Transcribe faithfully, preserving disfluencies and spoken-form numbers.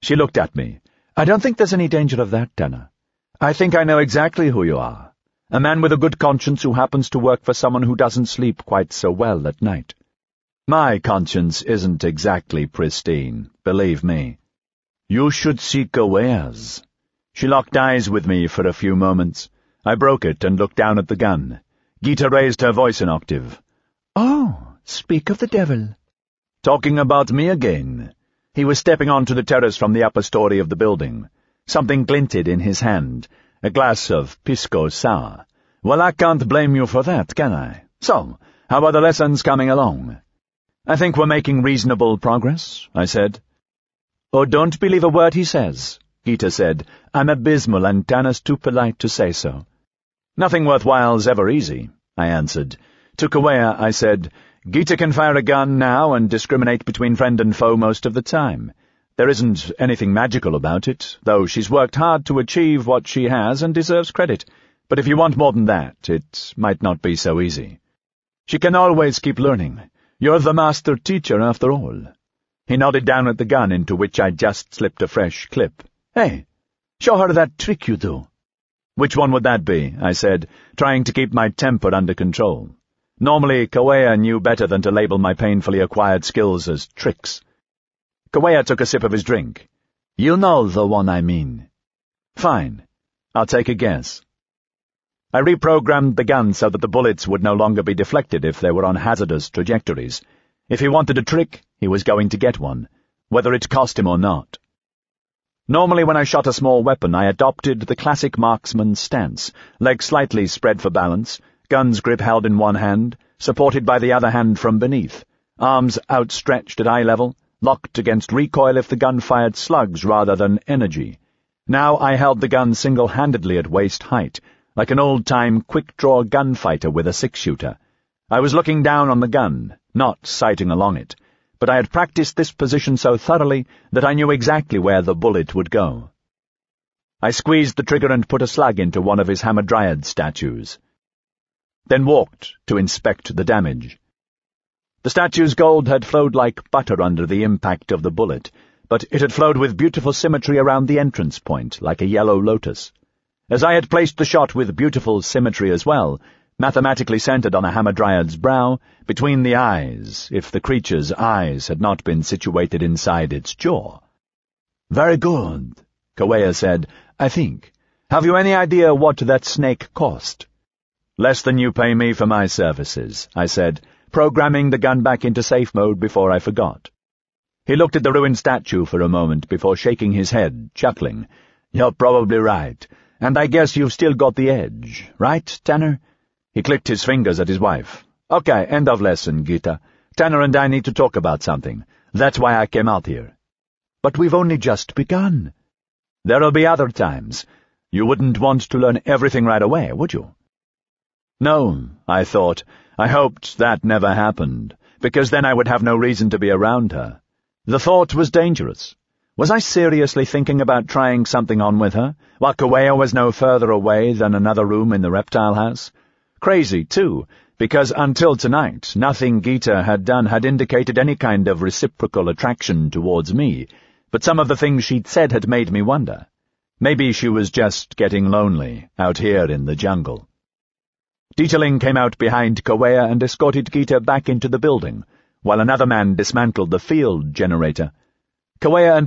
She looked at me. "I don't think there's any danger of that, Tanner. I think I know exactly who you are. A man with a good conscience who happens to work for someone who doesn't sleep quite so well at night. My conscience isn't exactly pristine, believe me. You should see Kawea's." She locked eyes with me for a few moments. I broke it and looked down at the gun. Gita raised her voice an octave. "Oh, speak of the devil." "Talking about me again." He was stepping onto the terrace from the upper story of the building. Something glinted in his hand, a glass of pisco sour. "Well, I can't blame you for that, can I? So, how are the lessons coming along?" "I think we're making reasonable progress," I said. "Oh, don't believe a word he says," Gita said. "I'm abysmal, and Tanner's too polite to say so." "Nothing worthwhile's ever easy," I answered. To Kawea, I said, "Gita can fire a gun now and discriminate between friend and foe most of the time. There isn't anything magical about it, though she's worked hard to achieve what she has and deserves credit. But if you want more than that, it might not be so easy. She can always keep learning. You're the master teacher, after all." He nodded down at the gun into which I'd just slipped a fresh clip. "Hey, show her that trick you do." "Which one would that be?" I said, trying to keep my temper under control. Normally, Kawea knew better than to label my painfully acquired skills as tricks. Kawea took a sip of his drink. "You know the one I mean." "Fine. I'll take a guess." I reprogrammed the gun so that the bullets would no longer be deflected if they were on hazardous trajectories. If he wanted a trick, he was going to get one, whether it cost him or not. Normally when I shot a small weapon, I adopted the classic marksman stance, legs slightly spread for balance, gun's grip held in one hand, supported by the other hand from beneath, arms outstretched at eye level, locked against recoil if the gun fired slugs rather than energy. Now I held the gun single-handedly at waist height, like an old-time quick-draw gunfighter with a six-shooter. I was looking down on the gun, not sighting along it, but I had practiced this position so thoroughly that I knew exactly where the bullet would go. I squeezed the trigger and put a slug into one of his Hamadryad statues, then walked to inspect the damage. The statue's gold had flowed like butter under the impact of the bullet, but it had flowed with beautiful symmetry around the entrance point, like a yellow lotus. As I had placed the shot with beautiful symmetry as well, mathematically centered on a Hamadryad's brow, between the eyes, if the creature's eyes had not been situated inside its jaw. "Very good," Kawea said. "I think. Have you any idea what that snake cost?" "Less than you pay me for my services," I said, programming the gun back into safe mode before I forgot. He looked at the ruined statue for a moment before shaking his head, chuckling. "You're probably right, and I guess you've still got the edge, right, Tanner?" He clicked his fingers at his wife. "Okay, end of lesson, Gita. Tanner and I need to talk about something. That's why I came out here." "But we've only just begun." "There'll be other times. You wouldn't want to learn everything right away, would you?" No, I thought. I hoped that never happened, because then I would have no reason to be around her. The thought was dangerous. Was I seriously thinking about trying something on with her, while Kawea was no further away than another room in the reptile house? Crazy, too, because until tonight, nothing Gita had done had indicated any kind of reciprocal attraction towards me, but some of the things she'd said had made me wonder. Maybe she was just getting lonely out here in the jungle. Dieterling came out behind Kawea and escorted Gita back into the building, while another man dismantled the field generator. Kawea and